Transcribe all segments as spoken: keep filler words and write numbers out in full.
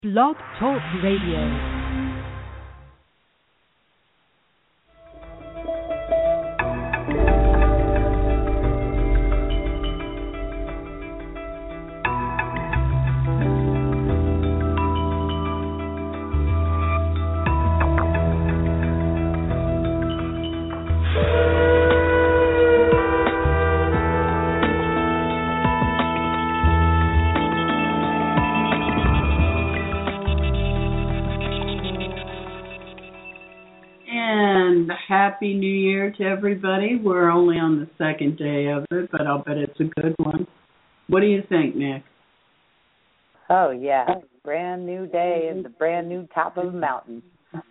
Blog Talk Radio. Happy New Year to everybody. We're only on the second day of it, but I'll bet it's a good one. What do you think, Nick? Oh, yeah. Brand new day and the brand new top of the mountain.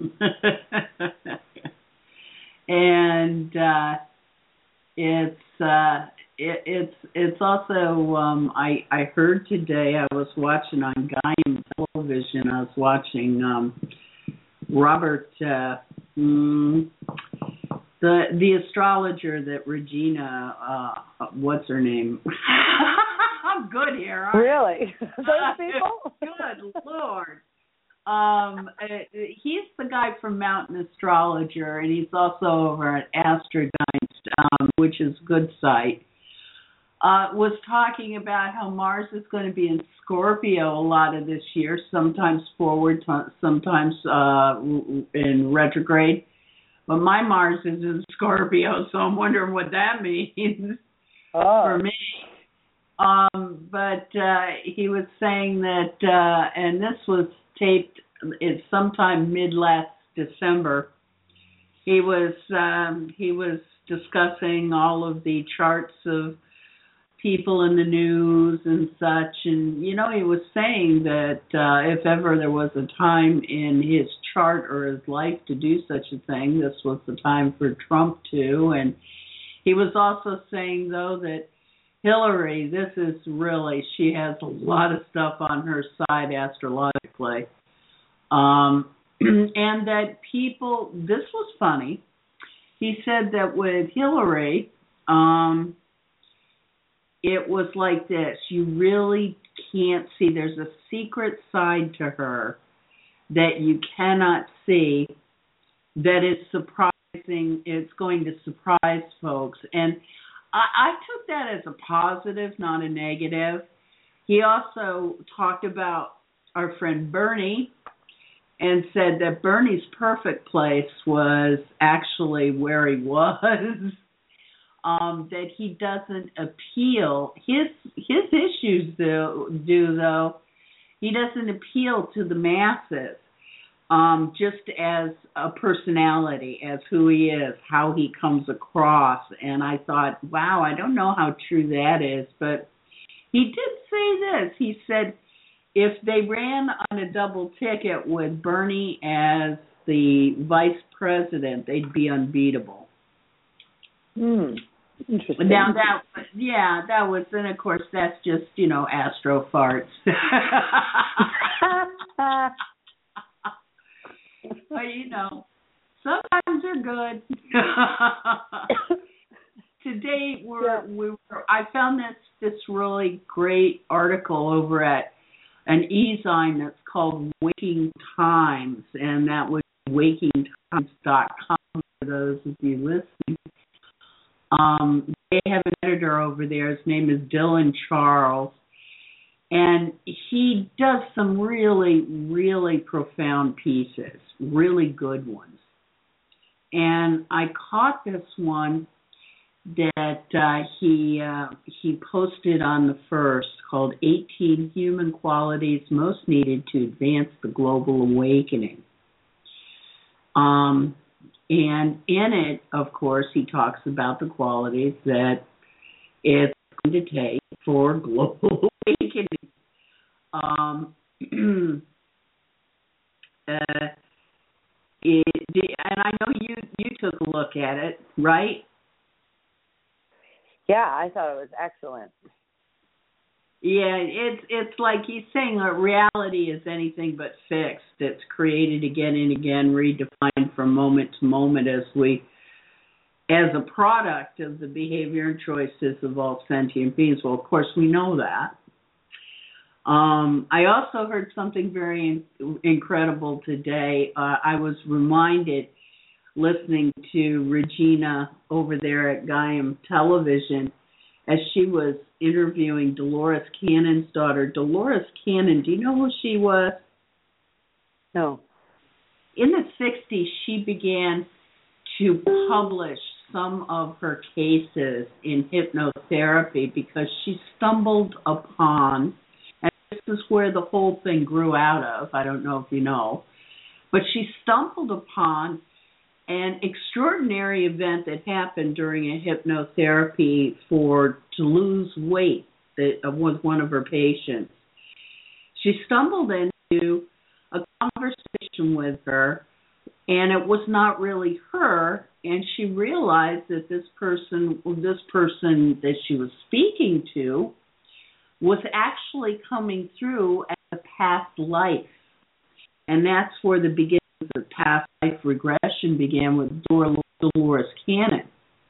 and uh, it's uh, it, it's it's also, um, I, I heard today, I was watching on Gaian television, I was watching um, Robert... Uh, Mm, the the astrologer that Regina, uh, what's her name? I'm good here. Really? Those people? Good Lord. Um, uh, he's the guy from Mountain Astrologer, and he's also over at Astrogeist, um, which is a good site. Uh, was talking about how Mars is going to be in Scorpio a lot of this year, sometimes forward, sometimes uh, in retrograde. But my Mars is in Scorpio, so I'm wondering what that means oh. for me. Um, but uh, he was saying that, uh, and this was taped it's sometime mid last December. He was um, he was discussing all of the charts of people in the news and such, and you know, he was saying that uh, if ever there was a time in his chart or his life to do such a thing, this was the time for Trump to. And he was also saying, though, that Hillary, this is really, she has a lot of stuff on her side astrologically, um, and that people, this was funny, he said that with Hillary, um, it was like this. You really can't see. There's a secret side to her that you cannot see that is surprising. It's going to surprise folks. And I, I took that as a positive, not a negative. He also talked about our friend Bernie and said that Bernie's perfect place was actually where he was. Um, that he doesn't appeal. His his issues though do though. He doesn't appeal to the masses, um, just as a personality, as who he is, how he comes across. And I thought, wow, I don't know how true that is, but he did say this. He said if they ran on a double ticket with Bernie as the vice president, they'd be unbeatable. Hmm. Interesting. Now that, yeah, that was, and of course that's just, you know, astro farts. But you know, sometimes they're good. Today we're yeah. we were, I found this this really great article over at an e-zine that's called Waking Times, and that was waking times dot com for those of you listening. Um, they have an editor over there. His name is Dylan Charles, and he does some really, really profound pieces, really good ones. And I caught this one that uh, he uh, he posted on the first, called eighteen Human Qualities Most Needed to Advance the Global Awakening. Um. And in it, of course, he talks about the qualities that it's going to take for global awakening. Um, uh, it, and I know you, you took a look at it, right? Yeah, I thought it was excellent. Yeah, it's it's like he's saying that reality is anything but fixed. It's created again and again, redefined from moment to moment as we, as a product of the behavior and choices of all sentient beings. Well, of course, we know that. Um, I also heard something very in- incredible today. Uh, I was reminded listening to Regina over there at Gaiam Television as she was interviewing Dolores Cannon's daughter. Dolores Cannon, do you know who she was? No. In the sixties, she began to publish some of her cases in hypnotherapy because she stumbled upon, and this is where the whole thing grew out of, I don't know if you know, but she stumbled upon an extraordinary event that happened during a hypnotherapy for to lose weight that was one of her patients. She stumbled into a conversation with her, and it was not really her, and she realized that this person this person that she was speaking to was actually coming through as a past life. And that's where the beginning of past life regression began with Dolores Cannon.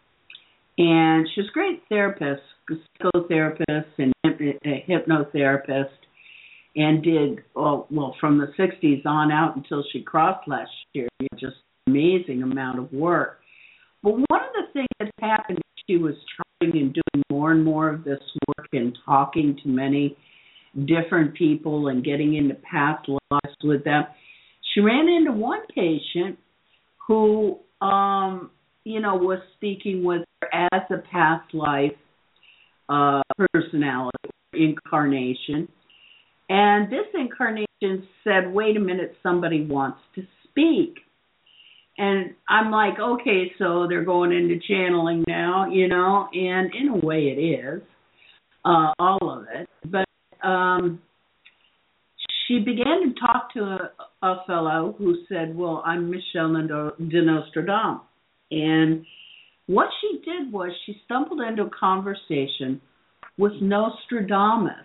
And she's a great therapist, psychotherapist and hypnotherapist, and did, well, well, from the sixties on out until she crossed last year, just an amazing amount of work. But one of the things that happened, she was trying and doing more and more of this work and talking to many different people and getting into past lives with them. She ran into one patient who, um, you know, was speaking with her as a past life uh, personality, incarnation. And this incarnation said, wait a minute, somebody wants to speak. And I'm like, okay, so they're going into channeling now, you know, and in a way it is, uh, all of it. But um, she began to talk to a, a fellow who said, well, I'm Michelle de Nostradamus. And what she did was she stumbled into a conversation with Nostradamus.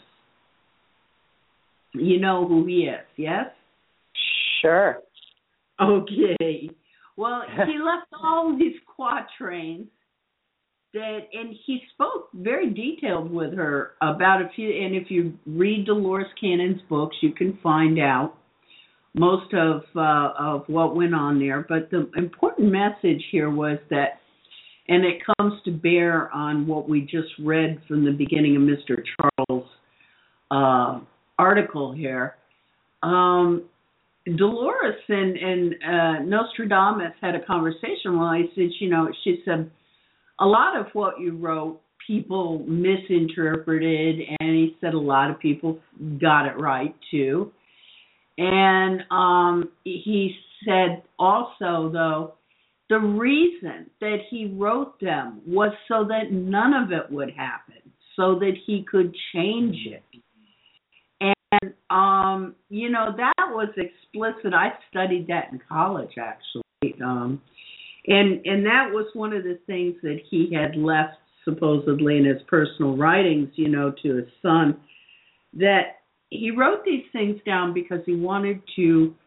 You know who he is, yes? Sure. Okay. Well, he left all these quatrains that, and he spoke very detailed with her about a few, and if you read Dolores Cannon's books, you can find out most of uh, of what went on there. But the important message here was that, and it comes to bear on what we just read from the beginning of Mister Charles' uh, article here. Um, Dolores and, and uh, Nostradamus had a conversation. Well, I said, you know, she said, a lot of what you wrote, people misinterpreted, and he said a lot of people got it right, too. And um, he said also, though, the reason that he wrote them was so that none of it would happen, so that he could change it. And, um, you know, that was explicit. I studied that in college, actually. Um, and and that was one of the things that he had left, supposedly, in his personal writings, you know, to his son, that he wrote these things down because he wanted to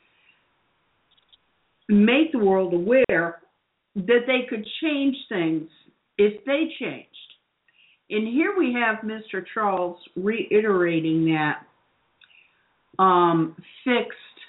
make the world aware that they could change things if they changed. And here we have Mister Charles reiterating that Um, fixed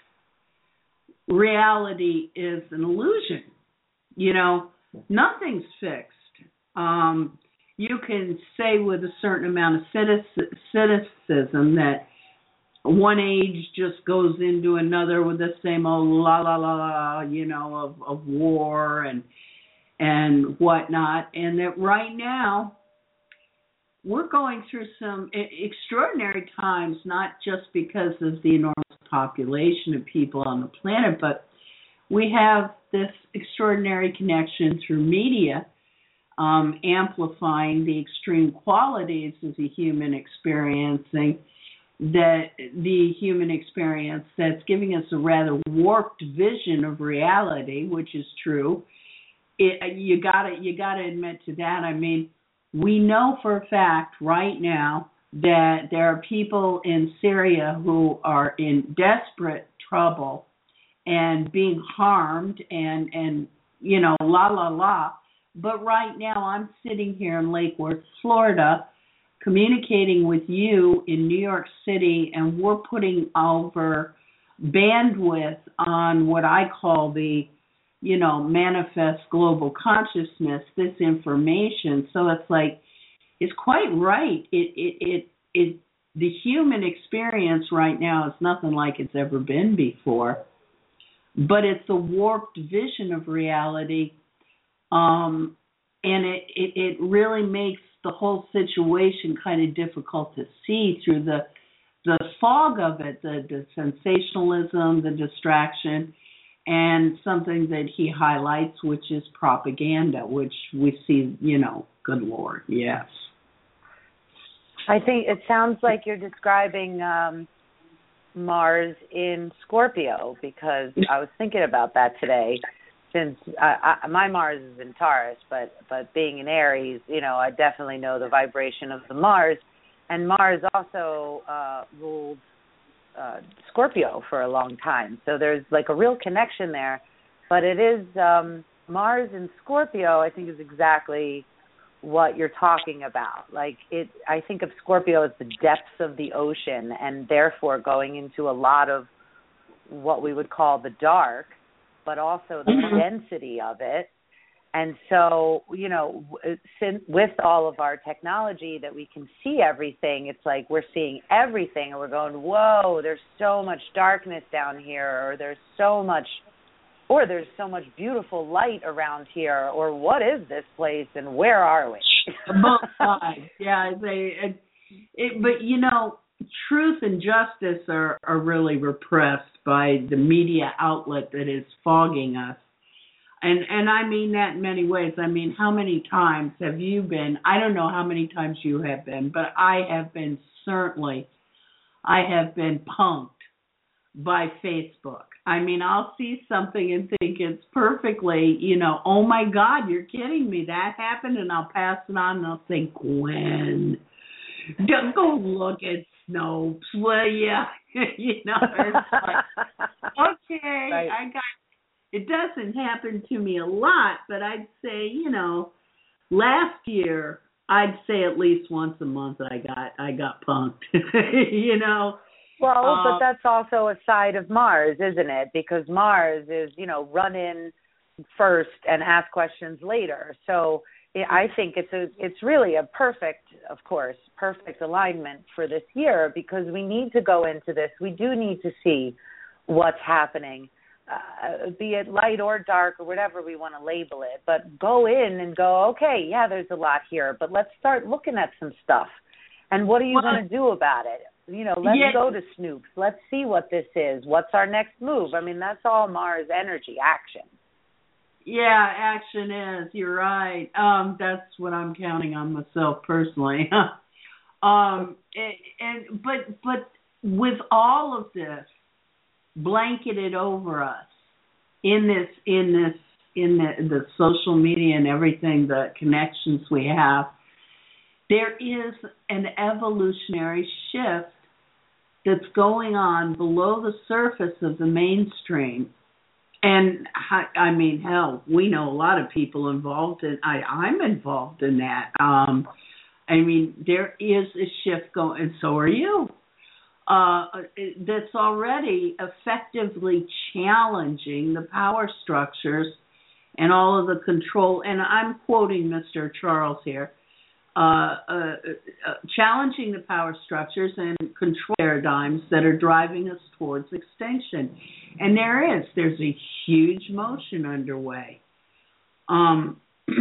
reality is an illusion. You know, nothing's fixed. Um, you can say with a certain amount of cynicism that one age just goes into another with the same old la la la la, you know, of, of war and and whatnot, and that right now we're going through some extraordinary times, not just because of the enormous population of people on the planet, but we have this extraordinary connection through media, um, amplifying the extreme qualities of the human experiencing, that the human experience that's giving us a rather warped vision of reality, which is true. It, you gotta you gotta admit to that. I mean, we know for a fact right now that there are people in Syria who are in desperate trouble and being harmed and, and you know, la, la, la. But right now I'm sitting here in Lake Worth, Florida, communicating with you in New York City, and we're putting over bandwidth on what I call the, you know, manifest global consciousness, this information. So it's like, it's quite right. It, it, it, it, the human experience right now is nothing like it's ever been before, but it's a warped vision of reality. Um, and it, it, it really makes the whole situation kind of difficult to see through the the fog of it, the, the sensationalism, the distraction, and something that he highlights, which is propaganda, which we see, you know, good Lord, yes. I think it sounds like you're describing um, Mars in Scorpio, because I was thinking about that today. Since I, I, my Mars is in Taurus, but but being in Aries, you know, I definitely know the vibration of the Mars, and Mars also uh, ruled uh, Scorpio for a long time. So there's like a real connection there. But it is um, Mars in Scorpio, I think, is exactly what you're talking about. Like it, I think of Scorpio as the depths of the ocean, and therefore going into a lot of what we would call the dark, but also the density of it. And so, you know, since, with all of our technology that we can see everything, it's like we're seeing everything and we're going, whoa, there's so much darkness down here, or there's so much, or there's so much beautiful light around here, or what is this place and where are we? Both sides, yeah. They, it, it, but, you know, truth and justice are, are really repressed by the media outlet that is fogging us. And and I mean that in many ways. I mean, how many times have you been, I don't know how many times you have been, but I have been, certainly, I have been punked by Facebook. I mean, I'll see something and think it's perfectly, you know, oh my God, you're kidding me, that happened, and I'll pass it on and I'll think, Gwen, don't go look at Snopes, will ya? You know, it's like, okay, right. I got, it doesn't happen to me a lot, but I'd say, you know, last year, I'd say at least once a month I got, I got punked, you know. Well, uh, but that's also a side of Mars, isn't it? Because Mars is, you know, run in first and ask questions later. So I think it's a, it's really a perfect, of course, perfect alignment for this year, because we need to go into this. We do need to see what's happening, uh, be it light or dark or whatever we want to label it. But go in and go, okay, yeah, there's a lot here, but let's start looking at some stuff. And what are you well, going to do about it? You know, let's yeah. go to Snoops. Let's see what this is. What's our next move? I mean, that's all Mars energy, action. Yeah, action is. You're right. Um, that's what I'm counting on myself personally. um, and, and but but with all of this blanketed over us in this in this in the, the social media and everything, the connections we have, there is an evolutionary shift that's going on below the surface of the mainstream. And I mean, hell, we know a lot of people involved in. I, I'm involved in that. Um, I mean, there is a shift going, and so are you. Uh, that's already effectively challenging the power structures and all of the control. And I'm quoting Mister Charles here. Uh, uh, uh, challenging the power structures and control paradigms that are driving us towards extinction. And there is. There's a huge motion underway. Um,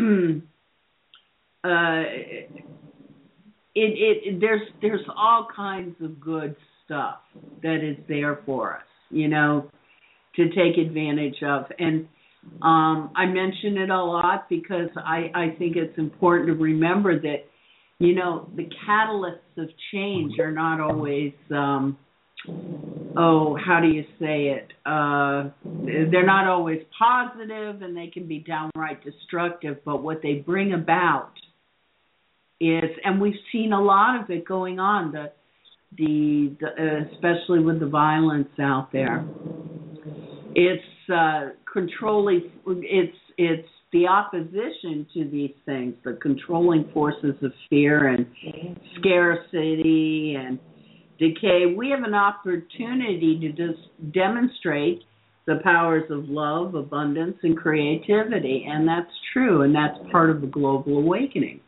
uh, it, it, there's, there's all kinds of good stuff that is there for us, you know, to take advantage of. And Um, I mention it a lot because I, I think it's important to remember that, you know, the catalysts of change are not always, um, oh, how do you say it? Uh, they're not always positive, and they can be downright destructive, but what they bring about is, and we've seen a lot of it going on, the, the, the uh, especially with the violence out there. It's uh, controlling. It's it's the opposition to these things, the controlling forces of fear and scarcity and decay, we have an opportunity to just demonstrate the powers of love, abundance, and creativity. And that's true, and that's part of the global awakening.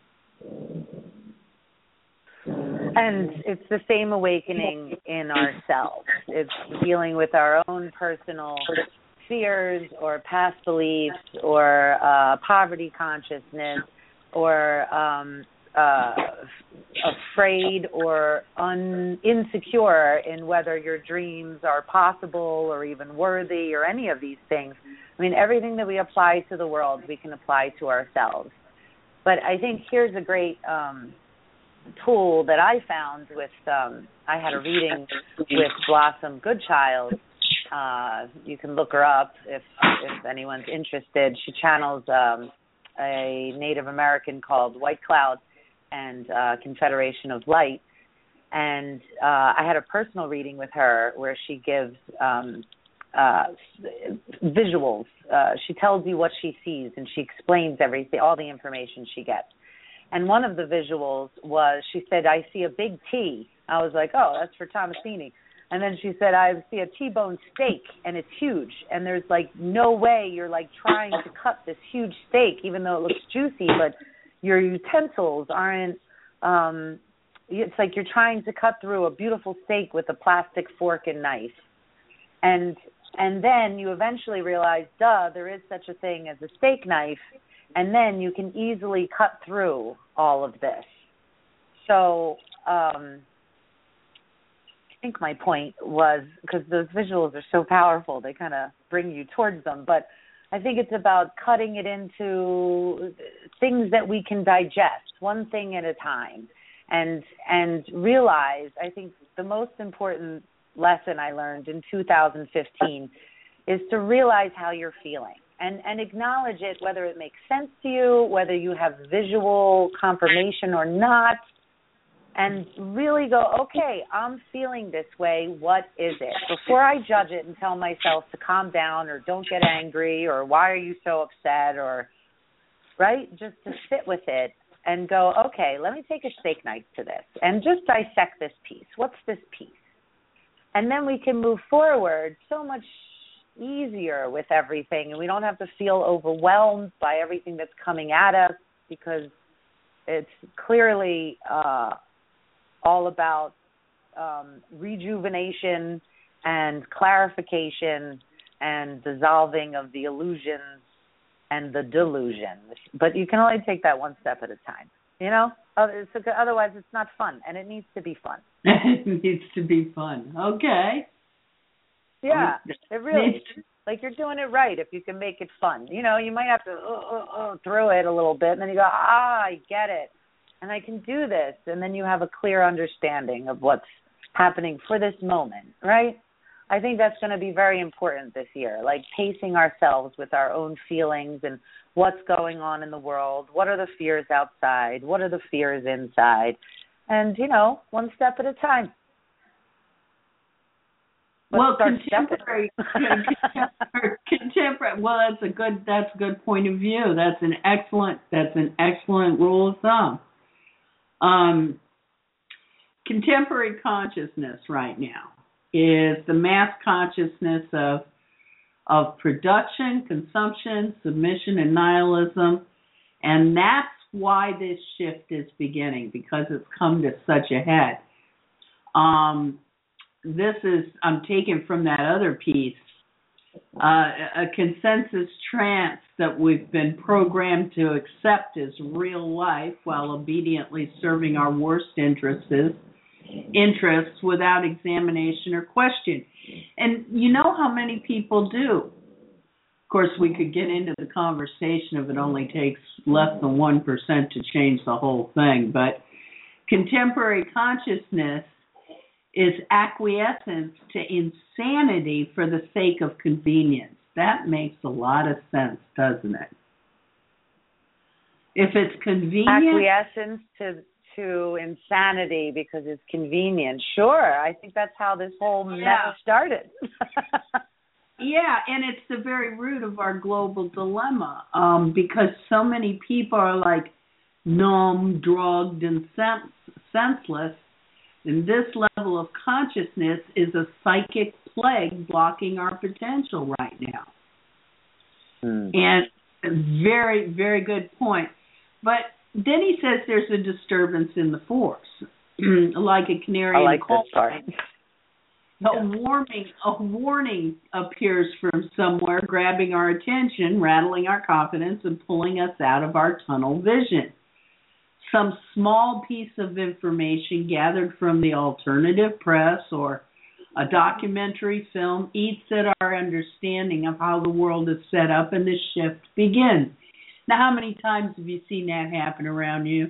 And it's the same awakening in ourselves. It's dealing with our own personal fears or past beliefs or uh, poverty consciousness or um, uh, afraid or un- insecure in whether your dreams are possible or even worthy or any of these things. I mean, everything that we apply to the world, we can apply to ourselves. But I think here's a great um, tool that I found with, um, I had a reading with Blossom Goodchild. Uh, you can look her up if if anyone's interested. She channels um, a Native American called White Cloud and uh, Confederation of Light. And uh, I had a personal reading with her where she gives um, uh, visuals. Uh, she tells you what she sees, and she explains everything, all the information she gets. And one of the visuals was, she said, I see a big T. I was like, oh, that's for Thomasini. And then she said, I see a T-bone steak, and it's huge. And there's, like, no way you're, like, trying to cut this huge steak, even though it looks juicy, but your utensils aren't, um, it's like you're trying to cut through a beautiful steak with a plastic fork and knife. And and then you eventually realize, duh, there is such a thing as a steak knife, and then you can easily cut through all of this. So um, I think my point was, because those visuals are so powerful, they kind of bring you towards them, but I think it's about cutting it into things that we can digest, one thing at a time, and and realize, I think the most important lesson I learned in two thousand fifteen is to realize how you're feeling and, and acknowledge it, whether it makes sense to you, whether you have visual confirmation or not, and really go, okay, I'm feeling this way. What is it? Before I judge it and tell myself to calm down or don't get angry or why are you so upset or, right, just to sit with it and go, okay, let me take a steak knife to this and just dissect this piece. What's this piece? And then we can move forward so much easier with everything, and we don't have to feel overwhelmed by everything that's coming at us, because it's clearly uh, all about um, rejuvenation and clarification and dissolving of the illusions and the delusions. But you can only take that one step at a time, you know? Otherwise, it's not fun, and it needs to be fun. It needs to be fun. Okay. Yeah, it really, like you're doing it right if you can make it fun. You know, you might have to uh, uh, uh, throw it a little bit, and then you go, ah, I get it, and I can do this, and then you have a clear understanding of what's happening for this moment, right? I think that's going to be very important this year, like pacing ourselves with our own feelings and what's going on in the world, what are the fears outside, what are the fears inside, and, you know, one step at a time. Let's well, contemporary, contemporary, contemporary. Well, that's a good. That's a good point of view. That's an excellent. That's an excellent rule of thumb. Um, contemporary consciousness right now is the mass consciousness of of production, consumption, submission, and nihilism, and that's why this shift is beginning, because it's come to such a head. Um. This is, I'm taking from that other piece, uh, a consensus trance that we've been programmed to accept as real life while obediently serving our worst interests, interests without examination or question. And you know how many people do. Of course, we could get into the conversation if it only takes less than one percent to change the whole thing, but contemporary consciousness is acquiescence to insanity for the sake of convenience. That makes a lot of sense, doesn't it? If it's convenient... Acquiescence to to insanity because it's convenient. Sure, I think that's how this whole mess yeah. started. Yeah, yeah, and it's the very root of our global dilemma, um, because so many people are like numb, drugged, and sense, senseless. And this level of consciousness is a psychic plague blocking our potential right now. Mm. And a very, very good point. But then he says there's a disturbance in the force, like a canary I like in a coal this part. A warning, a warning appears from somewhere, grabbing our attention, rattling our confidence, and pulling us out of our tunnel vision. Some small piece of information gathered from the alternative press or a documentary film eats at our understanding of how the world is set up, and the shift begins. Now, how many times have you seen that happen around you?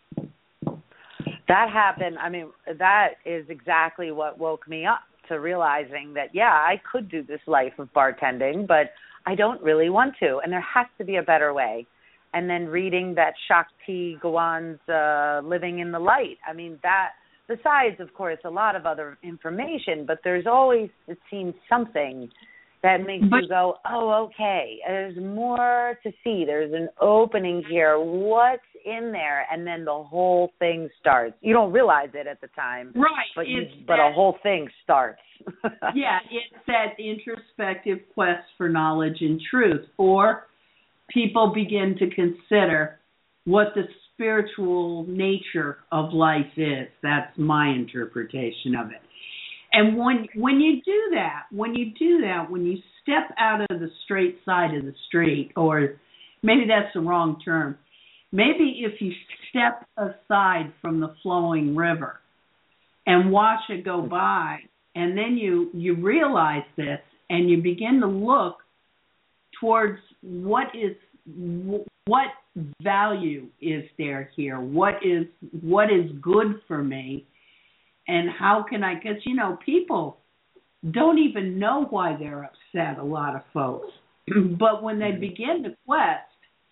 That happened. I mean, that is exactly what woke me up to realizing that, yeah, I could do this life of bartending, but I don't really want to, and there has to be a better way. And then reading that Shakti Gawan's uh, Living in the Light. I mean, that, besides, of course, a lot of other information, but there's always, it seems, something that makes but, you go, oh, okay, there's more to see. There's an opening here. What's in there? And then the whole thing starts. You don't realize it at the time. Right. But, you, but that, a whole thing starts. Yeah, it's that introspective quest for knowledge and truth. Or people begin to consider what the spiritual nature of life is. That's my interpretation of it. And when when you do that, when you do that, when you step out of the straight side of the street, or maybe that's the wrong term, maybe if you step aside from the flowing river and watch it go by, and then you, you realize this, and you begin to look towards what is what value is there here, what is what is good for me. And how can I, because, you know, people don't even know why they're upset, a lot of folks. But when they begin to quest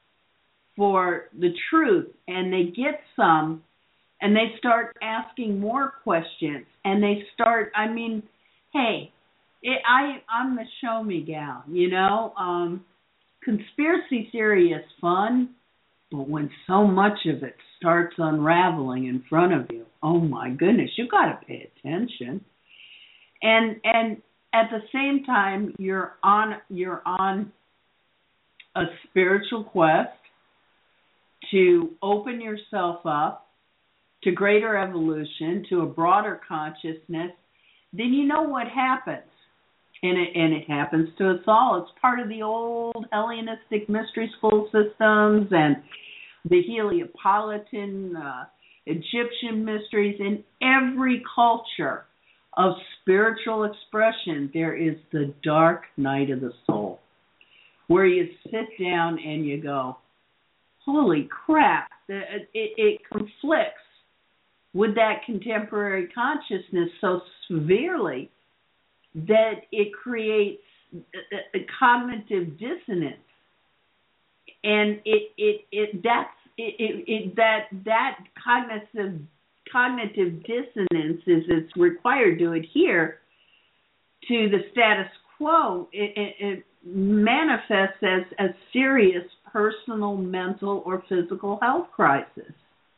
for the truth and they get some and they start asking more questions and they start, I mean, hey, it, I, I'm the show me gal, you know. Um, conspiracy theory is fun, but when so much of it starts unraveling in front of you, oh my goodness, you got to pay attention. And and at the same time, you're on you're on a spiritual quest to open yourself up to greater evolution, to a broader consciousness. Then you know what happens. And it, and it happens to us all. It's part of the old Hellenistic mystery school systems and the Heliopolitan, uh, Egyptian mysteries. In every culture of spiritual expression, there is the dark night of the soul, where you sit down and you go, holy crap, it, it, it conflicts with that contemporary consciousness so severely that it creates a, a cognitive dissonance, and it it it that's it, it, it that that cognitive cognitive dissonance is it's required to adhere to the status quo. It, it, it manifests as a serious personal, mental, or physical health crisis.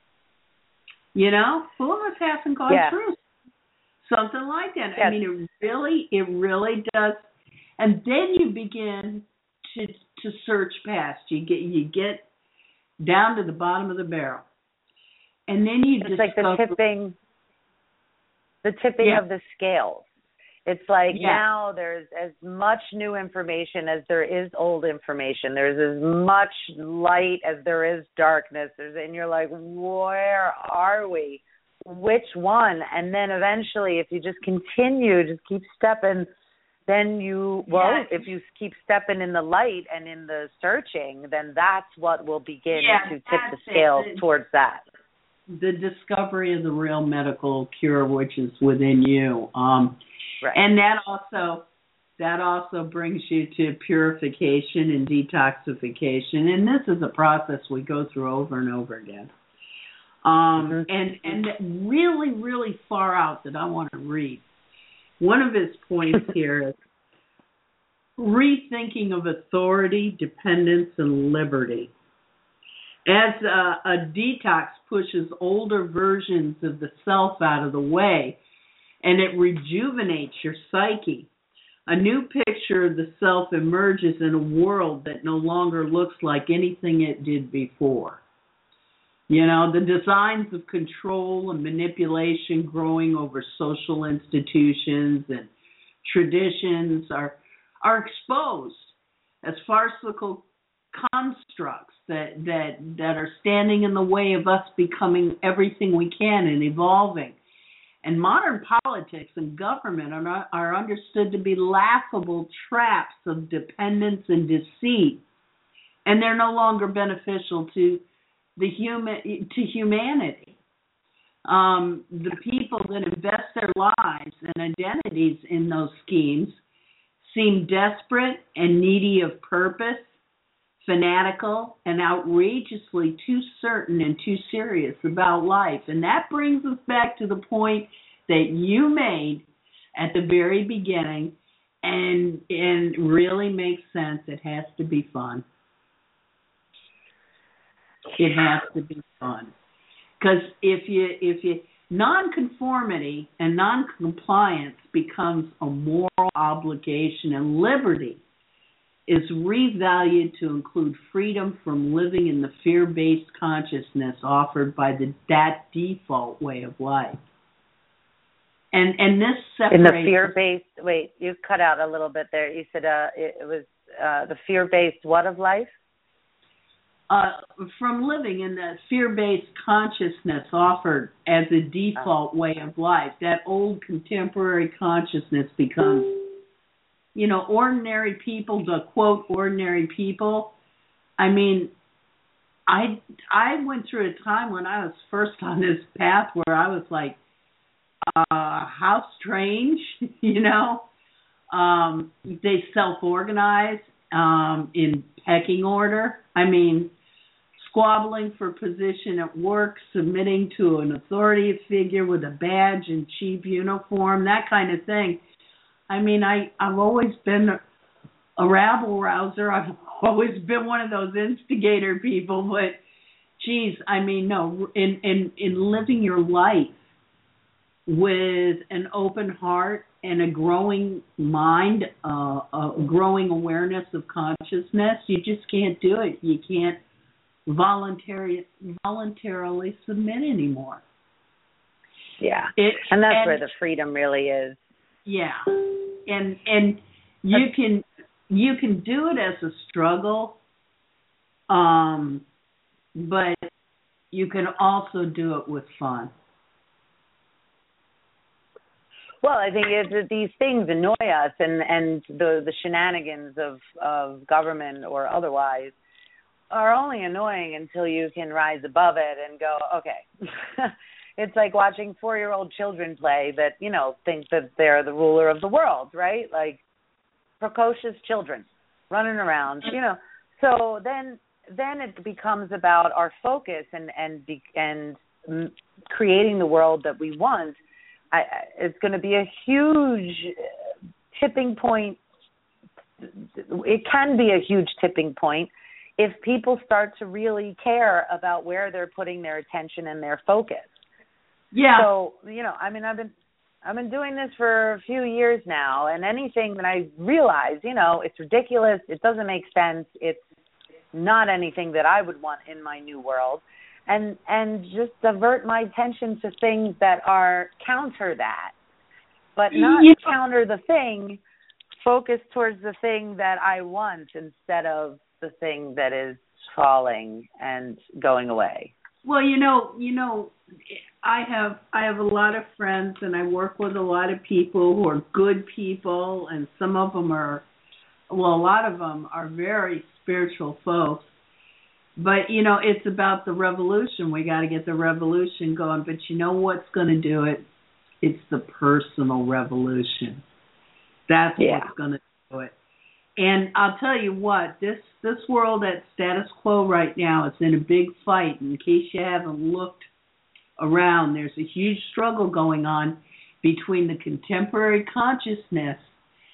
You know, who of us hasn't gone yeah. through something like that? Yes. I mean, it really, it really does. And then you begin to to search past. You get you get down to the bottom of the barrel, and then you it's discover, like the tipping, the tipping yeah. of the scales. It's like yeah. now there's as much new information as there is old information. There's as much light as there is darkness. There's, and you're like, where are we? Which one? And then eventually, if you just continue, just keep stepping, then you, well, yes. if you keep stepping in the light and in the searching, then that's what will begin yeah, to tip the scales it. towards that. The discovery of the real medical cure, which is within you. Um, right. And that also, that also brings you to purification and detoxification. And this is a process we go through over and over again. Um, and, and really, really far out that I want to read. One of his points here is, rethinking of authority, dependence, and liberty. As a, a detox pushes older versions of the self out of the way and it rejuvenates your psyche, a new picture of the self emerges in a world that no longer looks like anything it did before. You know, the designs of control and manipulation growing over social institutions and traditions are are exposed as farcical constructs that that that are standing in the way of us becoming everything we can and evolving. And modern politics and government are not, are understood to be laughable traps of dependence and deceit, and they're no longer beneficial to the human to humanity. Um, the people that invest their lives and identities in those schemes seem desperate and needy of purpose, fanatical, and outrageously too certain and too serious about life. And that brings us back to the point that you made at the very beginning, and and really makes sense. It has to be fun. It has to be fun. Because if you if you nonconformity and noncompliance becomes a moral obligation, and liberty is revalued to include freedom from living in the fear-based consciousness offered by the that default way of life. And and this separates in the fear-based. Wait, you cut out a little bit there. You said uh, it, it was uh, the fear-based what of life? Uh, from living in the fear-based consciousness offered as a default way of life. That old contemporary consciousness becomes, you know, ordinary people, to quote ordinary people. I mean, I I went through a time when I was first on this path where I was like, uh, how strange, you know. Um, they self-organize um, in pecking order. I mean, squabbling for position at work, submitting to an authority figure with a badge and cheap uniform, that kind of thing. I mean, I, I've always been a rabble rouser. I've always been one of those instigator people. But, geez, I mean, no, in, in, in living your life with an open heart and a growing mind, uh, a growing awareness of consciousness, you just can't do it. You can't voluntary, voluntarily submit anymore. Yeah, it, and that's and, where the freedom really is. Yeah, and and you can you can do it as a struggle, um, but you can also do it with fun. Well, I think it's that these things annoy us, and, and the the shenanigans of, of government or otherwise are only annoying until you can rise above it and go, okay. It's like watching four-year-old children play that, you know, think that they're the ruler of the world, right? Like precocious children running around, you know. So then then it becomes about our focus and and be, and creating the world that we want. I, it's going to be a huge tipping point. It can be a huge tipping point if people start to really care about where they're putting their attention and their focus. Yeah. So, you know, I mean, I've been I've been doing this for a few years now, and anything that I realize, you know, it's ridiculous, it doesn't make sense, it's not anything that I would want in my new world. And and just divert my attention to things that are counter that, but not yeah. counter the thing, focus towards the thing that I want instead of the thing that is falling and going away. Well, you know, you know, I have I have a lot of friends, and I work with a lot of people who are good people, and some of them are, well, a lot of them are very spiritual folks. But, you know, it's about the revolution. We got to get the revolution going. But you know what's going to do it? It's the personal revolution. That's yeah. what's going to do it. And I'll tell you what, this, this world at status quo right now is in a big fight. In case you haven't looked around, there's a huge struggle going on between the contemporary consciousness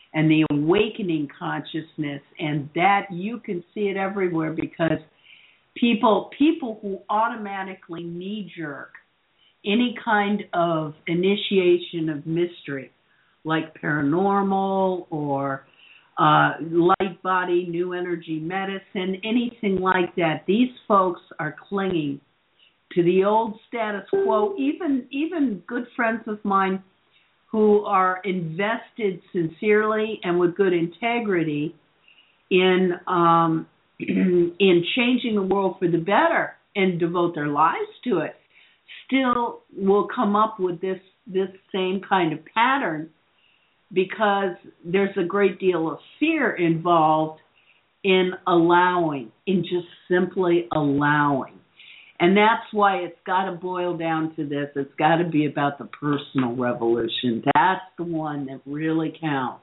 and the awakening consciousness, and that you can see it everywhere because people people who automatically knee-jerk any kind of initiation of mystery, like paranormal or uh, light body, new energy medicine, anything like that, these folks are clinging to the old status quo. Even even good friends of mine who are invested sincerely and with good integrity in um, in changing the world for the better and devote their lives to it, still will come up with this this same kind of pattern because there's a great deal of fear involved in allowing, in just simply allowing. And that's why it's got to boil down to this. It's got to be about the personal revolution. That's the one that really counts.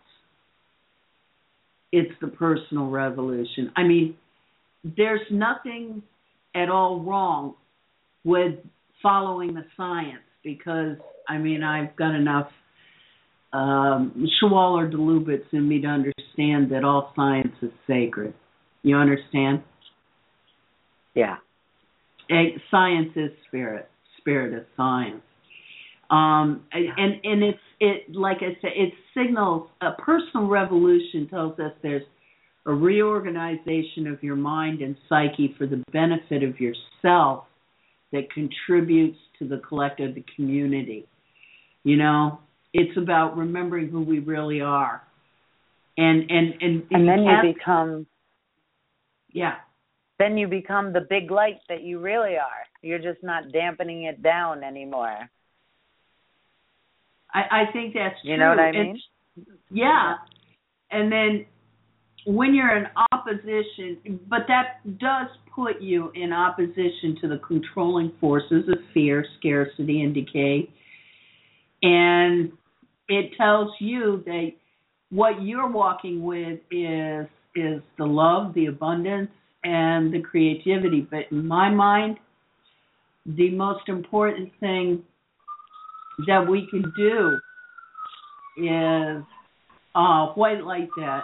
It's the personal revolution. I mean, there's nothing at all wrong with following the science because, I mean, I've got enough um, Shawala de Lubitz in me to understand that all science is sacred. You understand? Yeah. Science is spirit. Spirit is science. Um, and and it's it like I said, it signals a personal revolution. Tells us there's a reorganization of your mind and psyche for the benefit of yourself that contributes to the collective, the community. You know, it's about remembering who we really are, and and and, and then you you become yeah. Then you become the big light that you really are. You're just not dampening it down anymore. I, I think that's true. You know what I mean? It's, yeah. And then when you're in opposition, but that does put you in opposition to the controlling forces of fear, scarcity, and decay. And it tells you that what you're walking with is is the love, the abundance, and the creativity. But in my mind, the most important thing that we can do is uh, white light that.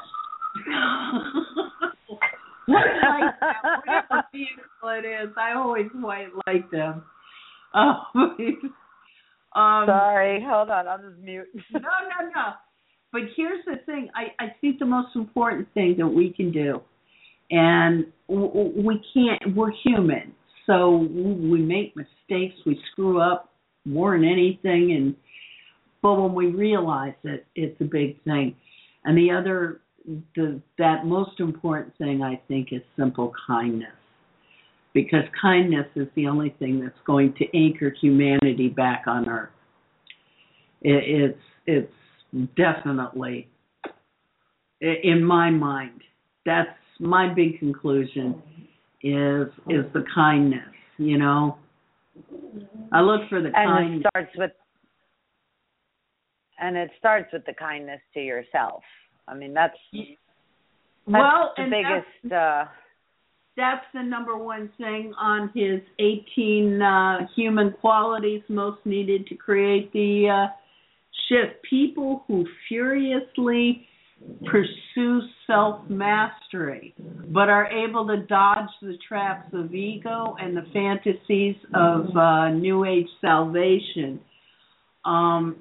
White light that, whatever vehicle it is. I always white light them. Uh, um, Sorry, hold on, I'll just mute. no, no, no. But here's the thing. I, I think the most important thing that we can do, and we can't, we're human, so we make mistakes, we screw up more than anything, and but when we realize it, it's a big thing. And the other, the that most important thing, I think, is simple kindness, because kindness is the only thing that's going to anchor humanity back on Earth. It, it's it's definitely, in my mind, that's my big conclusion is is the kindness, you know. I look for the and kindness. it starts with and it starts with the kindness to yourself. I mean, that's, that's well, the and biggest. That's, uh, that's the number one thing on his eighteen uh, human qualities most needed to create the uh, shift. People who furiously pursue self-mastery, but are able to dodge the traps of ego and the fantasies of uh, New Age salvation. Um,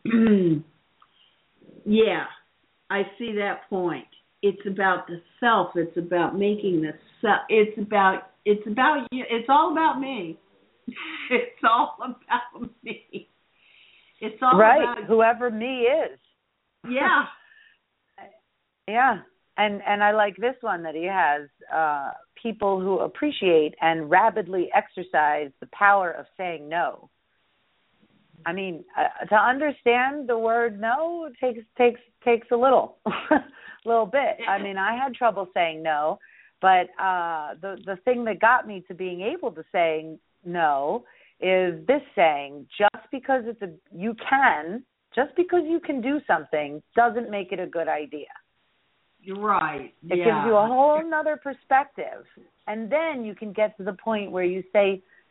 yeah, I see that point. It's about the self. It's about making the self. It's about. It's about you. It's all about me. It's all about me. It's all right. about whoever me is. Yeah. Yeah, and and I like this one that he has, uh, people who appreciate and rapidly exercise the power of saying no. I mean, uh, to understand the word no takes takes takes a little, little bit. I mean, I had trouble saying no, but uh, the the thing that got me to being able to say no is this saying: just because it's a you can, just because you can do something doesn't make it a good idea. You're right. It yeah. gives you a whole nother perspective. And then you can get to the point where you say,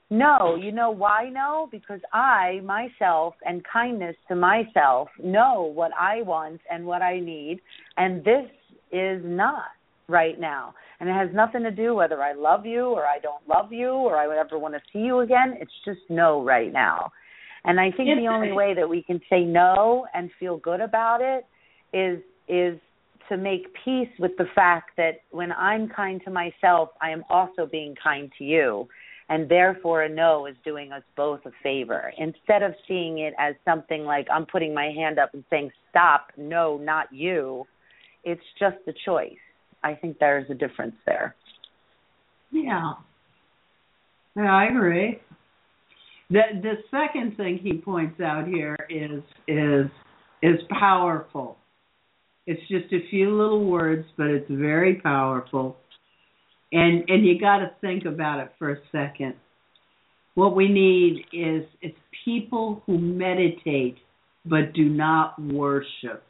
no. You know why no? Because I, myself, and kindness to myself know what I want and what I need, and this is not right now. And it has nothing to do whether I love you or I don't love you or I would ever want to see you again. It's just no right now. And I think the only way that we can say no and feel good about it is is to make peace with the fact that when I'm kind to myself, I am also being kind to you. And therefore a no is doing us both a favor. Instead of seeing it as something like I'm putting my hand up and saying, stop, no, not you, it's just a choice. I think there's a difference there. Yeah. Yeah, I agree. The the second thing he points out here is is is powerful. It's just a few little words, but it's very powerful. And and you got to think about it for a second. What we need is is people who meditate but do not worship.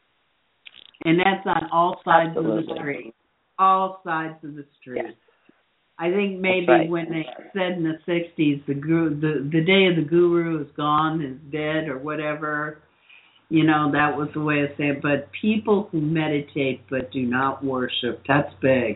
And that's on all sides Absolutely. of the street. All sides of the street. Yes. I think maybe right. when they said in the sixties the guru, the the day of the guru is gone, is dead, or whatever, you know, that was the way to say it. But people who meditate but do not worship, that's big.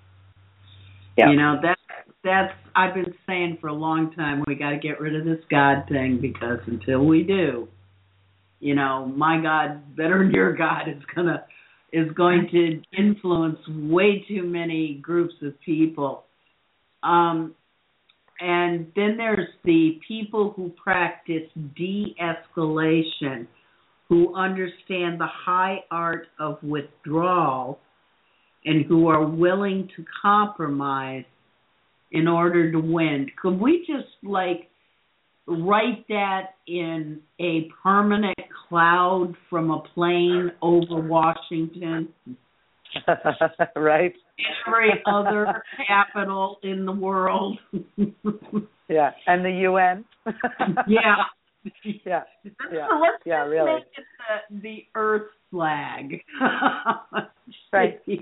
Yep. You know, that's that's I've been saying for a long time. We got to get rid of this God thing, because until we do, you know, my God better than your God is gonna is going to influence way too many groups of people. Um, and then there's the people who practice de-escalation, who understand the high art of withdrawal, and who are willing to compromise in order to win. Could we just, like, write that in a permanent cloud from a plane over Washington? Right. Every other capital in the world. Yeah, and the U N. Yeah. Yeah. Yeah. So let's yeah, just really. make it the, the Earth flag. Right. Yeah.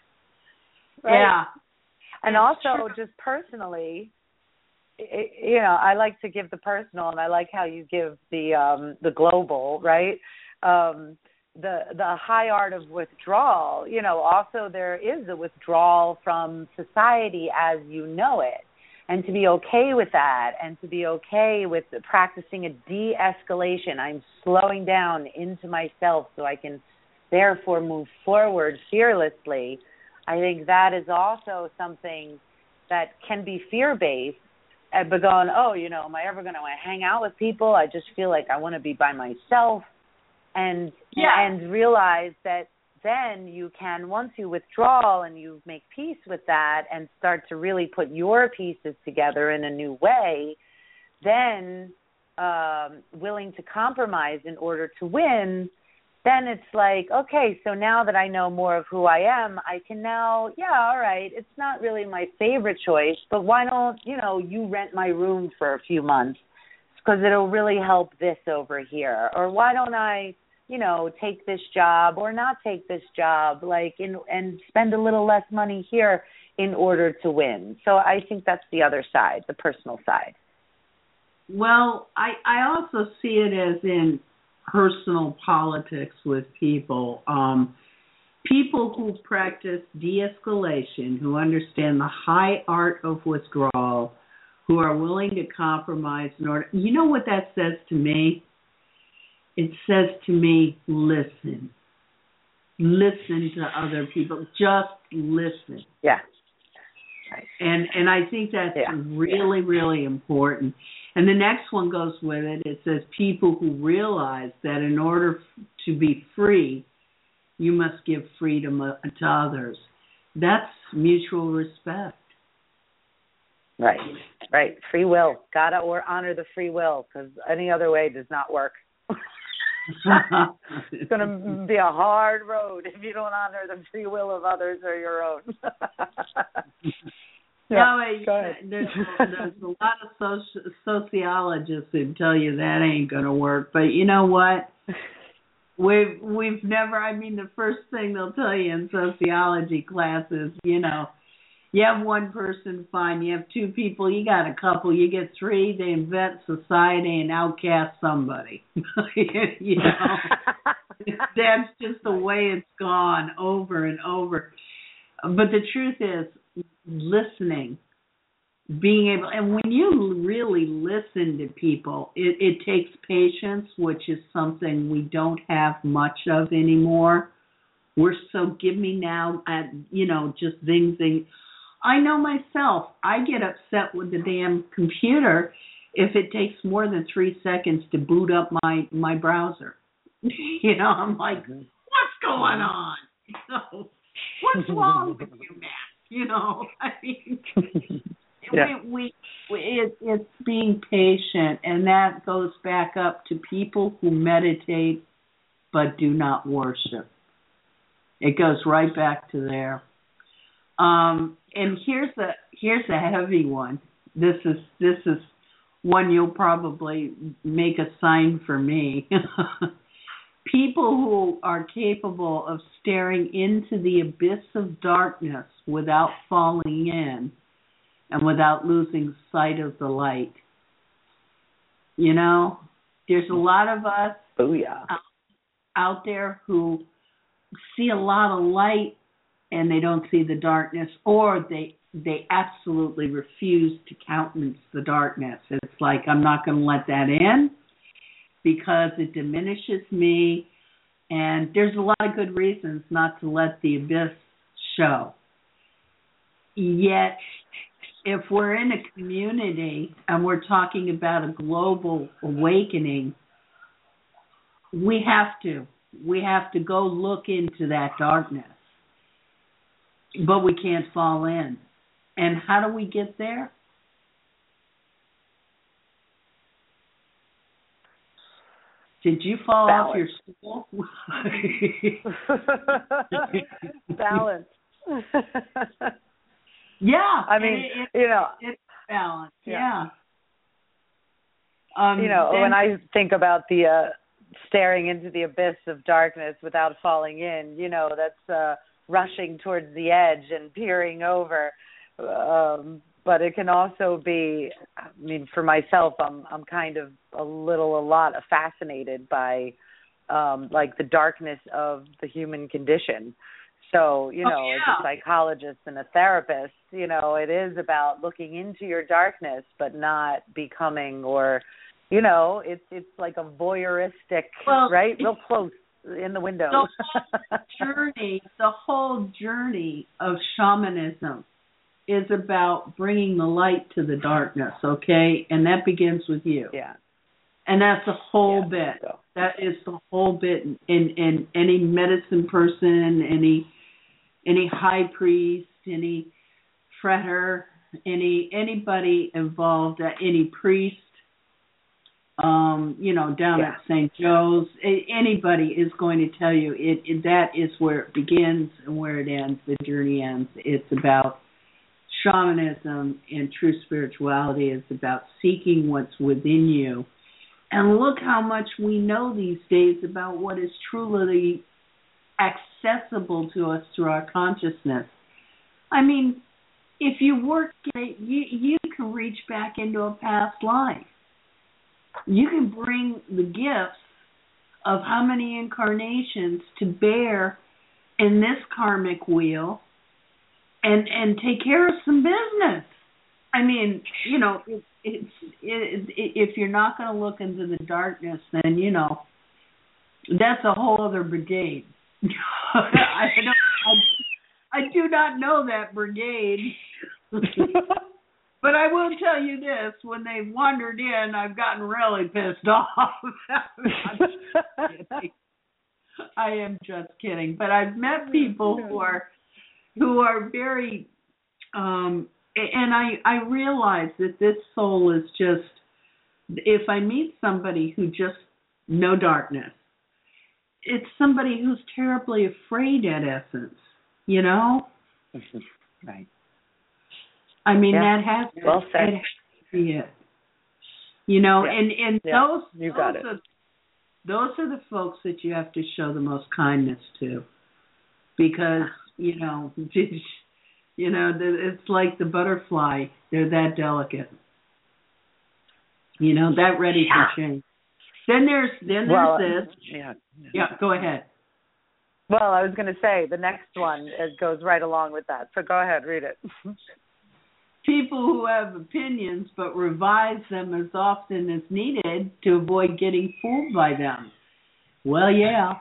Right. And also, just personally, it, you know, I like to give the personal, and I like how you give the um, the global, right? Um, the the high art of withdrawal. You know, also there is a withdrawal from society as you know it, and to be okay with that, and to be okay with practicing a de-escalation. I'm slowing down into myself so I can therefore move forward fearlessly. I think that is also something that can be fear-based, but going, oh, you know, am I ever going to hang out with people? I just feel like I want to be by myself. And yeah. and realize that then you can, once you withdraw and you make peace with that and start to really put your pieces together in a new way, then um, willing to compromise in order to win, then it's like, okay, so now that I know more of who I am, I can now, yeah, all right, it's not really my favorite choice, but why don't, you know, you rent my room for a few months because it'll really help this over here. Or why don't I, you know, take this job or not take this job, like, in, and spend a little less money here in order to win. So I think that's the other side, the personal side. Well, I, I also see it as in personal politics with people. Um, people who practice de-escalation, who understand the high art of withdrawal, who are willing to compromise in order. You know what that says to me? It says to me, listen. Listen to other people. Just listen. Yeah. And and I think that's yeah. really, really important. And the next one goes with it. It says people who realize that in order to be free, you must give freedom to others. That's mutual respect. Right, right. Free will. Gotta or honor the free will, because any other way does not work. It's going to be a hard road if you don't honor the free will of others or your own. Yeah, no, there's, there's a lot of soci- sociologists who tell you that ain't going to work. But you know what? We've we've never. I mean, the first thing they'll tell you in sociology class is, you know, You have one person, fine. You have two people, you got a couple. You get three, they invent society and outcast somebody. You know, that's just the way it's gone over and over. But the truth is, listening, being able, and when you really listen to people, it, it takes patience, which is something we don't have much of anymore. We're so give me now, at, you know, just zing, zing. I know myself, I get upset with the damn computer if it takes more than three seconds to boot up my, my browser. You know, I'm like, what's going on? You know, what's wrong with you, Matt? You know, I mean, yeah. we, we it, it's being patient, and that goes back up to people who meditate but do not worship. It goes right back to there. Um, and here's a here's a heavy one. This is this is one you'll probably make a sign for me. People who are capable of staring into the abyss of darkness without falling in and without losing sight of the light. You know, there's a lot of us oh, yeah. out, out there who see a lot of light and they don't see the darkness, or they they absolutely refuse to countenance the darkness. It's like, I'm not going to let that in because it diminishes me, and there's a lot of good reasons not to let the abyss show. Yet, if we're in a community and we're talking about a global awakening, we have to. We have to go look into that darkness. But we can't fall in. And how do we get there? Did you fall Balance. off your stool? Balance. Yeah. I mean, it, it, you know. It's balance, yeah. yeah. Um, you know, then, when I think about the uh, staring into the abyss of darkness without falling in, you know, that's uh, rushing towards the edge and peering over. Um, but it can also be, I mean, for myself, I'm I'm kind of a little, a lot fascinated by, um, like, the darkness of the human condition. So, you know, oh, yeah. as a psychologist and a therapist, you know, it is about looking into your darkness, but not becoming, or, you know, it's it's like a voyeuristic, well, right? Real close in the window. The journey, the whole journey of shamanism is about bringing the light to the darkness, okay? And that begins with you. Yeah. And that's the whole yeah, bit. So. That is the whole bit. In, in any medicine person, any any high priest, any fretter, any anybody involved, uh, any priest, um, you know, down yeah. at Saint Joe's, anybody is going to tell you it, it. That is where it begins and where it ends. The journey ends. It's about shamanism and true spirituality. It's about seeking what's within you. And look how much we know these days about what is truly accessible to us through our consciousness. I mean, if you work it, you, you can reach back into a past life. You can bring the gifts of how many incarnations to bear in this karmic wheel and, and take care of some business. I mean, you know, it, it's it, it, if you're not going to look into the darkness, then, you know, that's a whole other brigade. I, don't, I, I do not know that brigade. But I will tell you this, when they've wandered in, I've gotten really pissed off. I am just kidding. But I've met people who are who are very um and I, I realize that this soul is just, if I meet somebody who just, no darkness, it's somebody who's terribly afraid at essence, you know? Right. I mean, yeah. that has to, well said. that has to be it. You know, yeah. and, and yeah. those, you got those, it. Are, those are the folks that you have to show the most kindness to. Because, you know, You know, it's like the butterfly. They're that delicate. You know, that ready yeah. for change. Then there's then there's well, this. Yeah. Yeah, go ahead. Well, I was going to say the next one it goes right along with that. So go ahead, read it. People who have opinions but revise them as often as needed to avoid getting fooled by them. Well, yeah.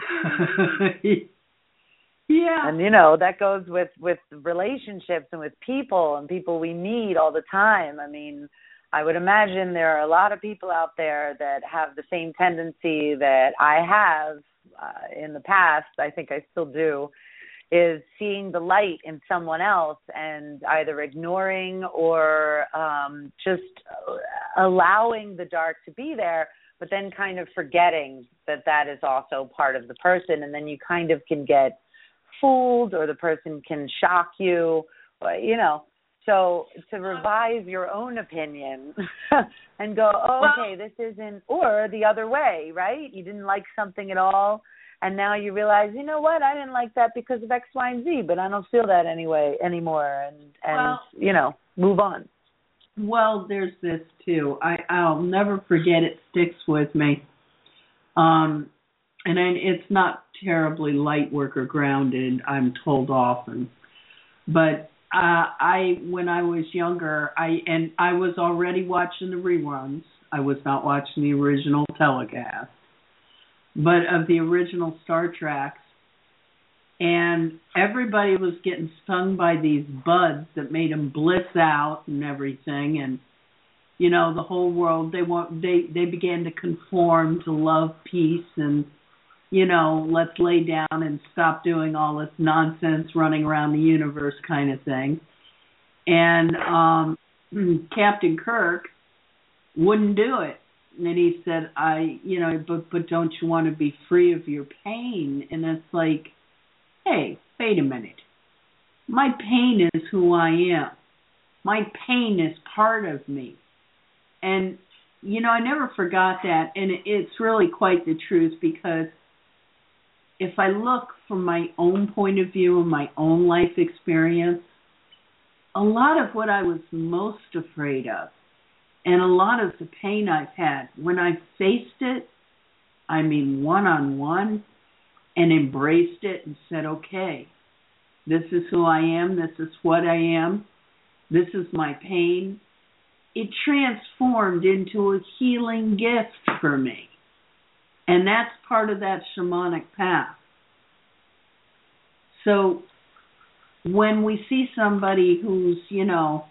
Yeah. And, you know, that goes with, with relationships and with people and people we meet all the time. I mean, I would imagine there are a lot of people out there that have the same tendency that I have uh, in the past, I think I still do, is seeing the light in someone else and either ignoring or um, just allowing the dark to be there, but then kind of forgetting that that is also part of the person. And then you kind of can get fooled or the person can shock you, you know. So to revise your own opinion and go, oh, okay, this isn't, or the other way, right? You didn't like something at all, and now you realize, you know what, I didn't like that because of X, Y, and Z, but I don't feel that anyway anymore, and, and well, you know, move on. Well, there's this, too. I, I'll never forget, it sticks with me. Um, and I, it's not terribly light work or grounded, I'm told often. But uh, I, when I was younger, I and I was already watching the reruns. I was not watching the original telecast, but of the original Star Treks. And everybody was getting stung by these buds that made them bliss out and everything. And, you know, the whole world, they want they, they began to conform to love, peace, and, you know, let's lay down and stop doing all this nonsense running around the universe kind of thing. And um, Captain Kirk wouldn't do it. And then he said, I, you know, but, but don't you want to be free of your pain? And it's like, hey, wait a minute. My pain is who I am. My pain is part of me. And, you know, I never forgot that. And it's really quite the truth, because if I look from my own point of view and my own life experience, a lot of what I was most afraid of and a lot of the pain I've had, when I faced it, I mean one-on-one, and embraced it and said, okay, this is who I am, this is what I am, this is my pain, it transformed into a healing gift for me. And that's part of that shamanic path. So when we see somebody who's, you know,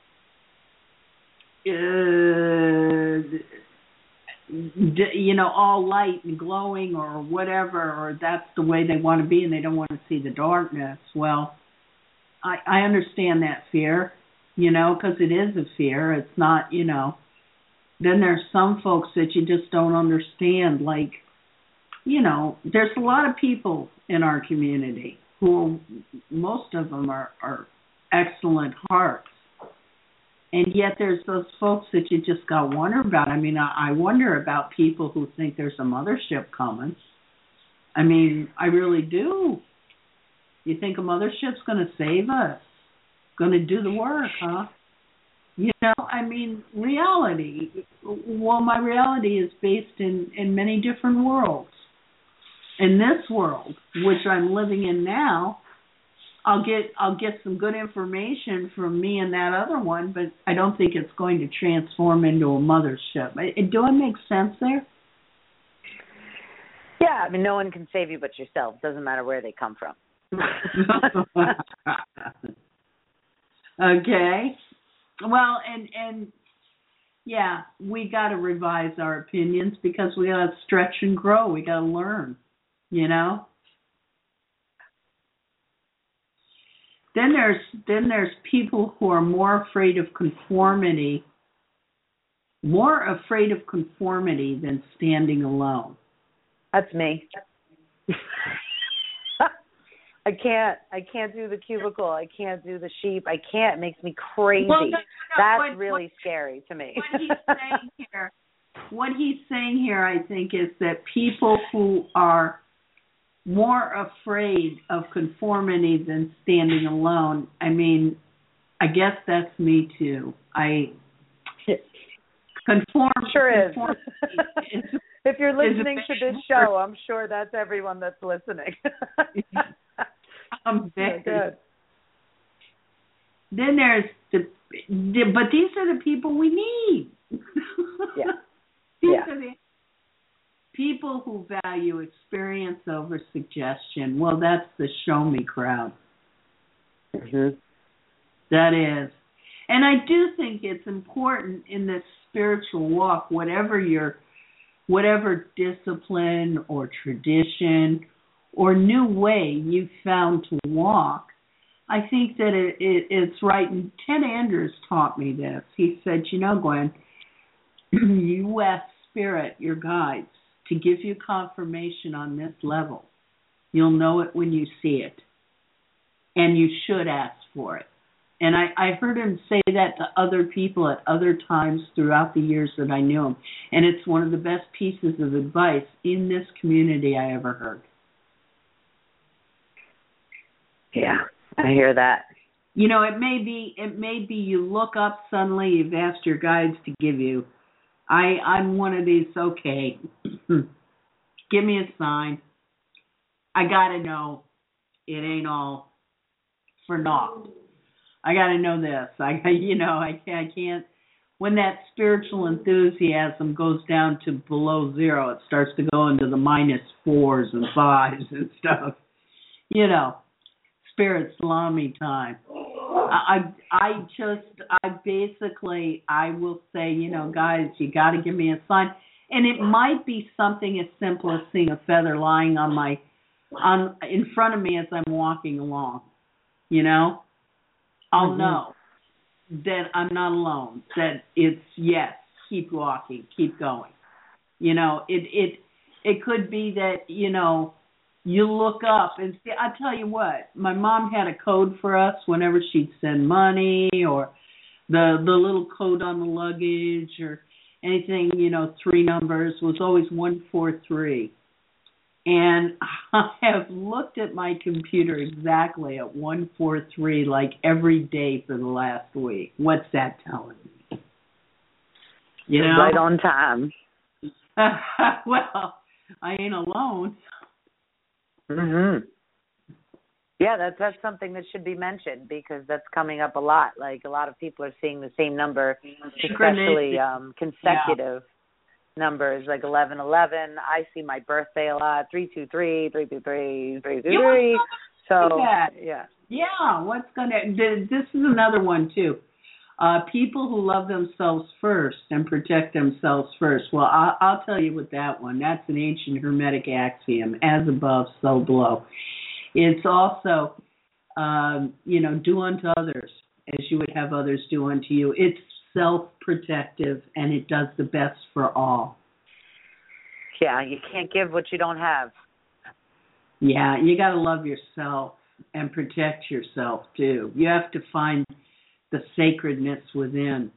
uh, you know, all light and glowing or whatever, or that's the way they want to be and they don't want to see the darkness, well, I, I understand that fear, you know, because it is a fear. It's not, you know. Then there's some folks that you just don't understand, like, you know, there's a lot of people in our community who, most of them are, are excellent hearts. And yet there's those folks that you just got to wonder about. I mean, I, I wonder about people who think there's a mothership coming. I mean, I really do. You think a mothership's going to save us? Going to do the work, huh? You know, I mean, reality. Well, my reality is based in, in many different worlds. In this world, which I'm living in now, I'll get I'll get some good information from me and that other one, but I don't think it's going to transform into a mothership. Do I make sense there? Yeah, I mean, no one can save you but yourself. Doesn't matter where they come from. Okay. Well, and and yeah, we got to revise our opinions because we got to stretch and grow. We got to learn, you know. Then there's then there's people who are more afraid of conformity, more afraid of conformity than standing alone. That's me. I can't. I can't do the cubicle. I can't do the sheep. I can't. It makes me crazy. Well, no, no, no. That's what, really what, scary to me. What he's saying here, what he's saying here, I think, is that people who are more afraid of conformity than standing alone. I mean, I guess that's me too. I conform. Sure conform is. If you're listening to this show, I'm sure that's everyone that's listening. I'm very good. Then there's the, the, but these are the people we need. Yeah. These yeah. are the people who value experience over suggestion. Well, that's the show me crowd. Mm-hmm. That is. And I do think it's important in this spiritual walk, whatever your, whatever discipline or tradition or new way you've found to walk, I think that it, it, it's right. And Ted Andrews taught me this. He said, you know, Gwen, you ask Spirit, your guides, to give you confirmation on this level. You'll know it when you see it. And you should ask for it. And I, I heard him say that to other people at other times throughout the years that I knew him. And it's one of the best pieces of advice in this community I ever heard. Yeah, I hear that. You know, it may be it may be you look up suddenly, you've asked your guides to give you. I, I'm one of these, okay, give me a sign. I got to know it ain't all for naught. I got to know this. I, you know, I can't, I can't, when that spiritual enthusiasm goes down to below zero, it starts to go into the minus fours and fives and stuff. You know, spirit salami time. I, I just, I basically, I will say, you know, guys, you got to give me a sign. And it might be something as simple as seeing a feather lying on my, on in front of me as I'm walking along. You know, I'll mm-hmm. know that I'm not alone. That it's yes, keep walking, keep going. You know, it it it could be that, you know, you look up and see. I tell you what, my mom had a code for us whenever she'd send money, or the the little code on the luggage or anything. You know, three numbers was always one four three. And I have looked at my computer exactly at one four three like every day for the last week. What's that telling me? You know? Right on time. Well, I ain't alone. Mhm. Yeah, that's that's something that should be mentioned because that's coming up a lot. Like a lot of people are seeing the same number, especially um, consecutive. Yeah. Numbers like eleven eleven. I see my birthday a lot. Three two three, three two three, three two three. So yeah, yeah. What's gonna? This is another one too. Uh, people who love themselves first and protect themselves first. Well, I'll, I'll tell you with that one. That's an ancient Hermetic axiom: as above, so below. It's also, um, you know, do unto others as you would have others do unto you. It's self-protective, and it does the best for all. Yeah, you can't give what you don't have. Yeah, you got to love yourself and protect yourself, too. You have to find the sacredness within.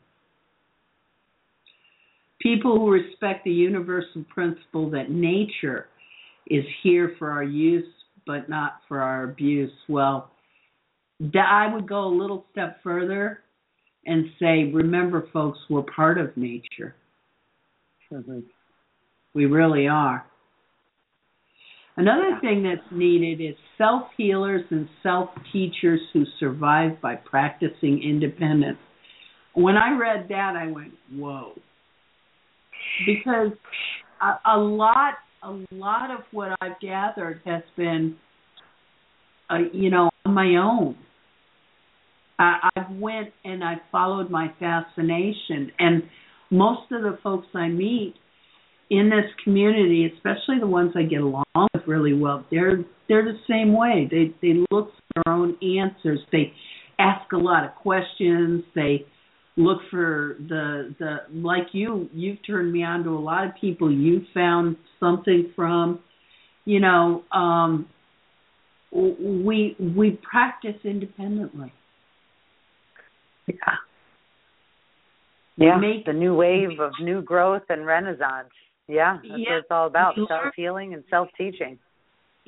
People who respect the universal principle that nature is here for our use, but not for our abuse. Well, I would go a little step further and say, remember, folks, we're part of nature. Mm-hmm. We really are. Another thing that's needed is self-healers and self-teachers who survive by practicing independence. When I read that, I went, whoa. Because a, a lot, a lot of what I've gathered has been, uh, you know, on my own. I went and I followed my fascination, and most of the folks I meet in this community, especially the ones I get along with really well, they're they're the same way. They they look for their own answers. They ask a lot of questions. They look for the the like you you've turned me on to a lot of people you found something from. You know, um, we we practice independently. Yeah. Yeah, Make, the new wave of new growth and renaissance. Yeah, that's yeah, what it's all about, self-healing and self-teaching.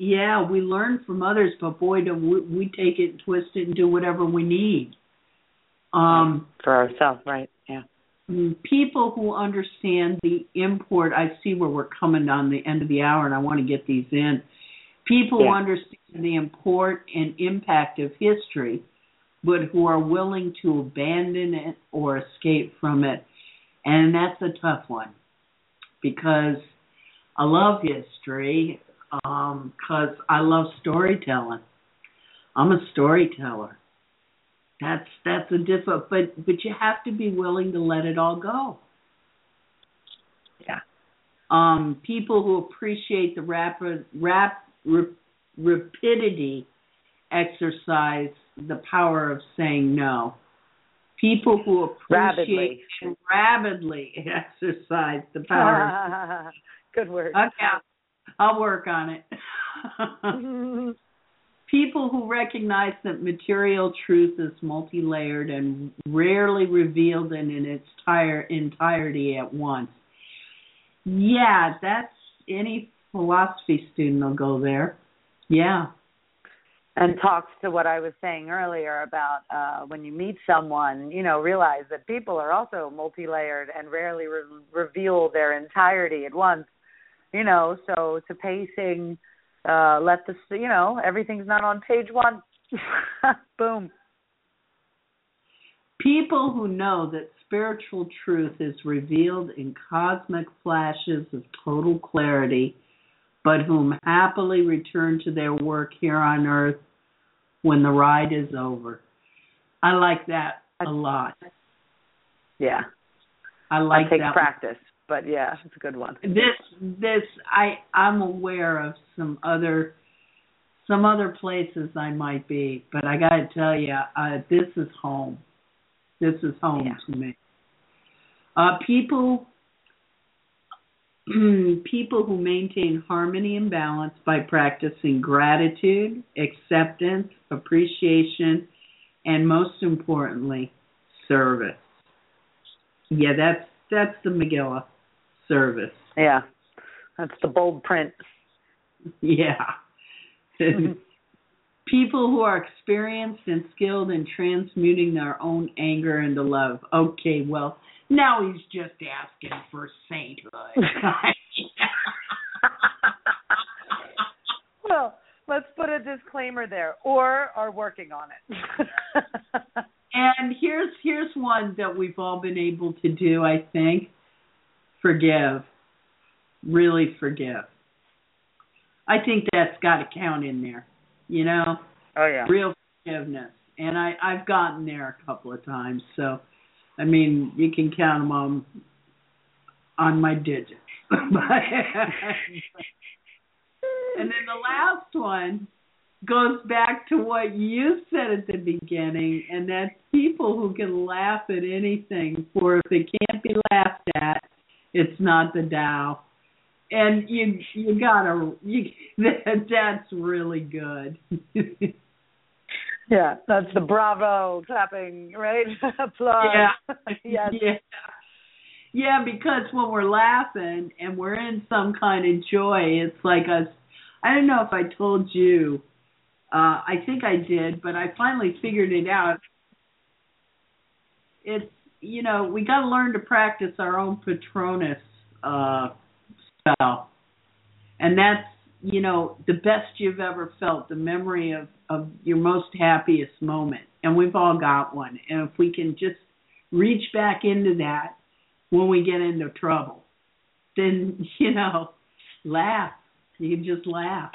yeah, we learn from others, but boy, do we, we take it, twist it, and do whatever we need. Um, For ourselves, right? Yeah. People who understand the import, I see where we're coming on the end of the hour, and I want to get these in. People yeah. who understand the import and impact of history, but who are willing to abandon it or escape from it. And that's a tough one, because I love history, um, because I love storytelling. I'm a storyteller. That's that's a different, but but you have to be willing to let it all go. Yeah. Um, people who appreciate the rapid rap rap, rapidity exercise the power of saying no. People who appreciate Rapidly. and rapidly exercise the power. Of, Good word. Okay, I'll work on it. People who recognize that material truth is multi-layered and rarely revealed in, in its tire, entirety at once. Yeah, that's any philosophy student will go there. Yeah. And talks to what I was saying earlier about uh, when you meet someone, you know, realize that people are also multi-layered and rarely re- reveal their entirety at once. You know, so to pacing, uh, let the, you know, everything's not on page one. Boom. People who know that spiritual truth is revealed in cosmic flashes of total clarity, but whom happily return to their work here on earth when the ride is over. I like that a lot. Yeah. I like I take that practice, but yeah, it's a good one. This this I I'm aware of some other some other places I might be, but I got to tell you, uh, this is home. This is home yeah. to me. Uh, people people who maintain harmony and balance by practicing gratitude, acceptance, appreciation, and most importantly, service. Yeah, that's that's the Megillah, service. Yeah, that's the bold print. Yeah. People who are experienced and skilled in transmuting their own anger into love. Okay, well, now he's just asking for sainthood. Well, let's put a disclaimer there, or are working on it. And here's here's one that we've all been able to do, I think. Forgive. Really forgive. I think that's got to count in there, you know? Oh, yeah. Real forgiveness. And I, I've gotten there a couple of times, so... I mean, you can count them on, on my digits. And then the last one goes back to what you said at the beginning, and that's people who can laugh at anything, for if it can't be laughed at, it's not the Tao. And you you gotta, you, that, that's really good. Yeah, that's the bravo clapping, right? Applause. Yeah. Yes. Yeah. Yeah, because when we're laughing and we're in some kind of joy, it's like us. I don't know if I told you. Uh, I think I did, but I finally figured it out. It's, you know, we got to learn to practice our own Patronus uh, spell. And that's, you know, the best you've ever felt, the memory of, of your most happiest moment. And we've all got one. And if we can just reach back into that when we get into trouble, then, you know, laugh. You can just laugh.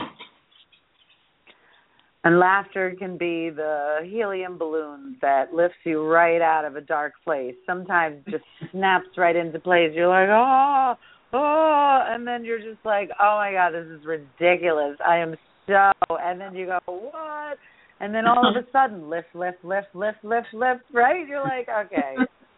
And laughter can be the helium balloon that lifts you right out of a dark place. Sometimes just snaps right into place. You're like, oh, oh, and then you're just like, oh my God, this is ridiculous. I am so, and then you go, what? And then all of a sudden, lift, lift, lift, lift, lift, lift, right? You're like, okay.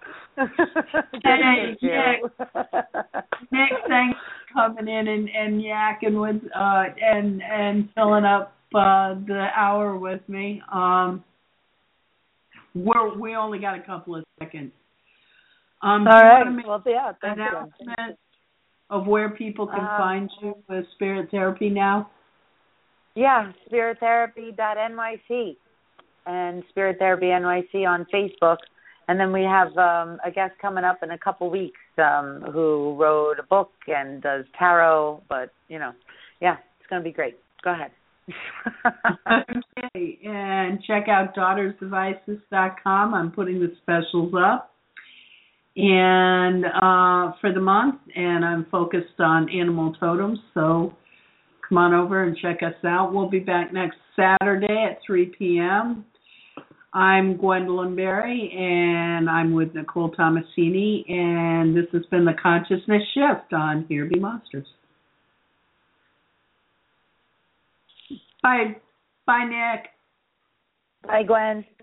Hey, Nick, Nick, thanks for coming in and, and yakking with, uh, and, and filling up uh, the hour with me. Um, we're, we only got a couple of seconds. Um, all right. Well, yeah, thank announcement of where people can uh, find you with Spirit Therapy now? Yeah, spirit therapy dot N Y C and Spirit Therapy N Y C on Facebook. And then we have um, a guest coming up in a couple weeks um, who wrote a book and does tarot. But, you know, yeah, it's going to be great. Go ahead. Okay, and check out daughters devices dot com. I'm putting the specials up. And uh, for the month, and I'm focused on animal totems, so come on over and check us out. We'll be back next Saturday at three p.m. I'm Gwendolyn Berry, and I'm with Nicole Tomasini, and this has been the Consciousness Shift on Here Be Monsters. Bye. Bye, Nick. Bye, Gwen.